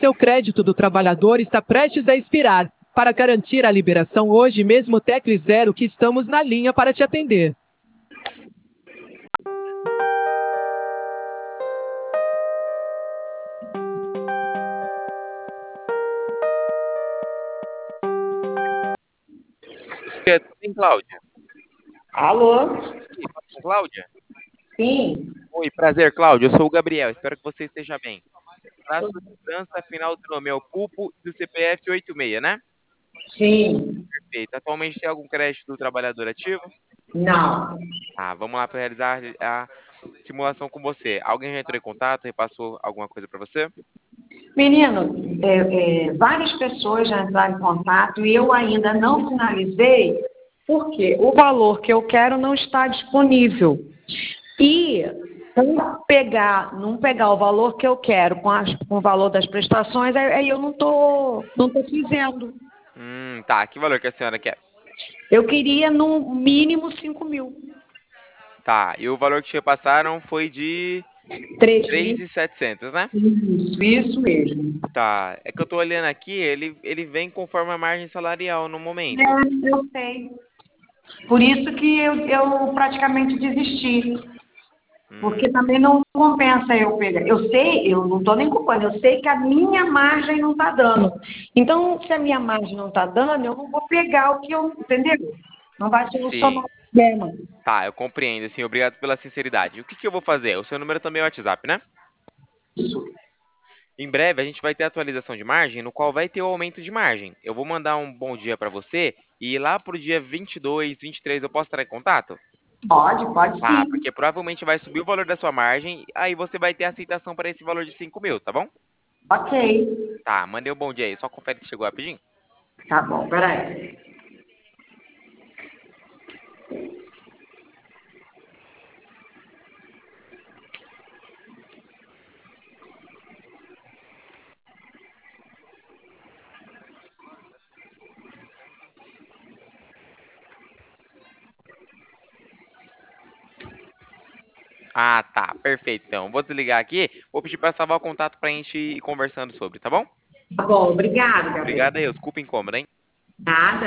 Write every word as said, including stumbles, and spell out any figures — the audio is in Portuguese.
seu crédito do trabalhador está prestes a expirar. Para garantir a liberação hoje mesmo, tecle zero que estamos na linha para te atender. Sim, Cláudia. Alô? Sim, fala com Cláudia? Sim. Oi, prazer, Cláudia. Eu sou o Gabriel. Espero que você esteja bem. Para sua segurança, final do nome é o Pupo e do C P F oitenta e seis, né? Sim. Perfeito. Atualmente tem algum crédito do trabalhador ativo? Não. Ah, vamos lá para realizar a simulação com você. Alguém já entrou em contato, repassou alguma coisa para você? Menino, é, é, várias pessoas já entraram em contato e eu ainda não finalizei porque o valor que eu quero não está disponível. E não pegar, não pegar o valor que eu quero com, as, com o valor das prestações, aí, aí eu não estou não tô fazendo. Hum, tá. Que valor que a senhora quer? Eu queria no mínimo cinco mil. Tá. E o valor que te repassaram foi de três três mil. mil e setecentos, né? Isso, isso mesmo. Tá. É que eu tô olhando aqui, ele, ele vem conforme a margem salarial no momento. É, eu sei. Por isso que eu, eu praticamente desisti. Porque Hum, também não compensa eu pegar. Eu sei, eu não estou nem culpando, eu sei que a minha margem não está dando. Então, se a minha margem não está dando, eu não vou pegar o que eu. Entendeu? Não vai solucionar sim. o problema. Tá, eu compreendo, assim, obrigado pela sinceridade. O que que eu vou fazer? O seu número também é o WhatsApp, né? Em breve a gente vai ter atualização de margem, no qual vai ter o aumento de margem. Eu vou mandar um bom dia para você e lá pro dia vinte e dois, vinte e três eu posso entrar em contato? Pode, pode Tá, sim. porque provavelmente vai subir o valor da sua margem, aí você vai ter aceitação para esse valor de cinco mil, tá bom? Ok. Tá, mandei um bom dia aí, só confere se chegou rapidinho. Tá bom, peraí. Ah, tá, perfeito. Então, vou desligar aqui, vou pedir para salvar o contato pra gente ir conversando sobre, tá bom? Tá bom, obrigado, Gabriel. Obrigado aí, desculpa o incômodo, hein? Nada.